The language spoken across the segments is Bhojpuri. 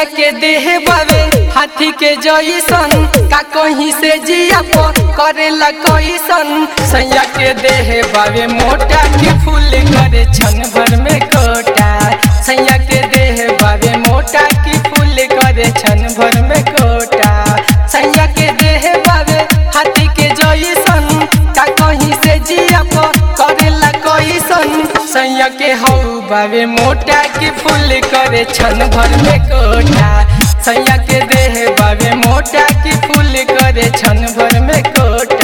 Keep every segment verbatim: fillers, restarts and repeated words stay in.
सैया के देह बावे हाथी के जैसन का कहीं से जिया करेला कैसन। सैया के देह बावे मोटा की फूल करे छन भर में कोटा। सैया के देह बावे मोटा की फूल करे छन भर में कोटा। सैया के देह बावे हाथी के जैसन का कहीं से जिया करेला कैसन। सैया के हौ बावे मोटा की फूल करे छन भर में कोटा। सैया के देह बावे मोटा की फूल करे छन भर में कोटा।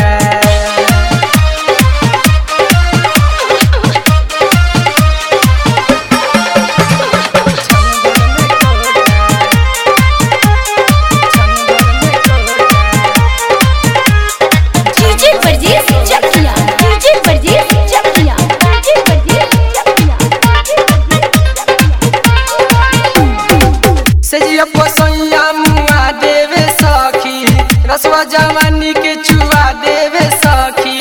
सजिया पोसैया मुआ देवे सखी रसवा जवानी के चुआ देवे सखी।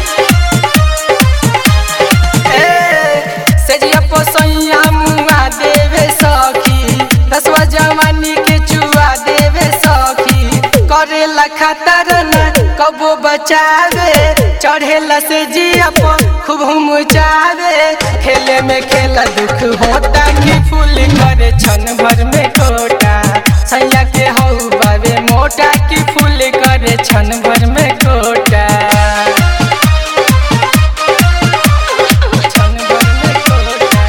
सजिया पोसैया मुआ देवे सखी रसवा जवानी के चुआ देवे सखी। करेला खतर न कबो बचावे चढ़ेला से जिया खूब मचावे। खेले में खेला दुख होता कि फूल करे छन भर में कोटा। सैया के हौ बावे मोटा की फूल करे छन भर में कोटा। छन भर में कोटा।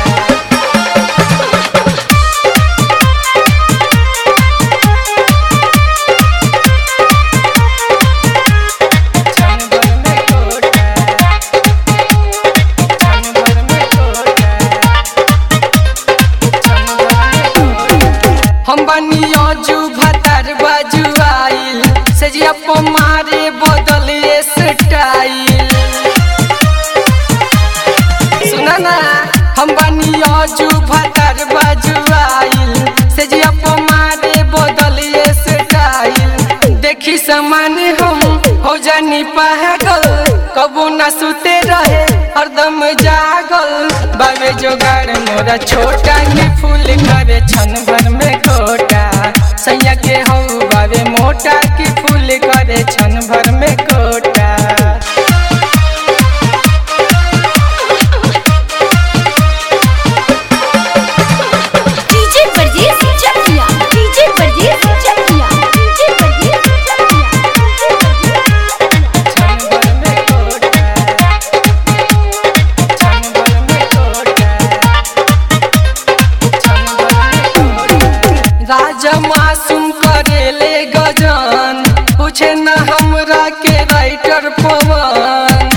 छन भर में कोटा। छन भर में कोटा। छन भर में कोटा। हम बनियो जू भतर बजुआइल सजिया पो मारे बदल स्टाइल। सुना ना हम बनियो जू भतर बजुआइल सजिया पो मारे बदल स्टाइल। देखी समान हम हो जानी पागल कबू न सुते रहे हरदम जागल। बावे जोगाड़ मोरा छोटा की फूल करे छन भर में कोटा। सैया के हौ बावे मोटा की फूल करे छन भर में कोटा। राजा मासूम करेले गजन पूछे न हमरा के राइटर पवन।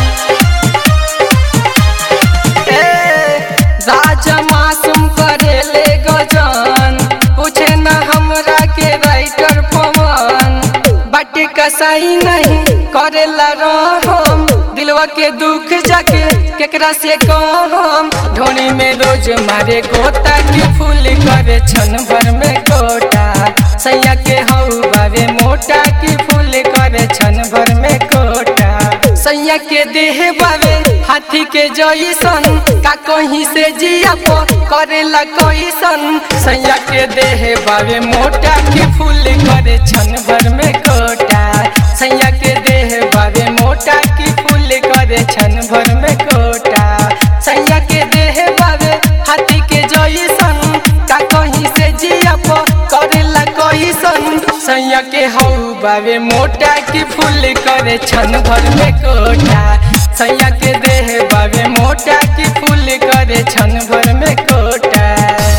राजा मासूम करेले गजन पूछे न हमरा के राइटर पवन। बाटे कसाई नहीं करेला रहम दिलवा के दुख जाके केकरा से कहम। ढोनी में रोज मारे गोता की फूल करे छन भर में कोटा। सैया के हौ बावे मोटा की फूल करे छन भर में कोटा। सैया के देह बावे हाथी के जैसन का कहीं से जिया करेला कैसन। सैया के देह बावे मोटा की फूल करे छन भर में कोटा। सैया के देह बावे मोटा की फूल करे छन भर में कोटा। सैया के देह बावे हाथी के जैसन का कहीं से जिया करेला कैसन। सैया के हौ बावे मोटा की फूल करे छन भर में कोटा। सैया के देह बावे मोटा की फूल करे छन भर में कोटा।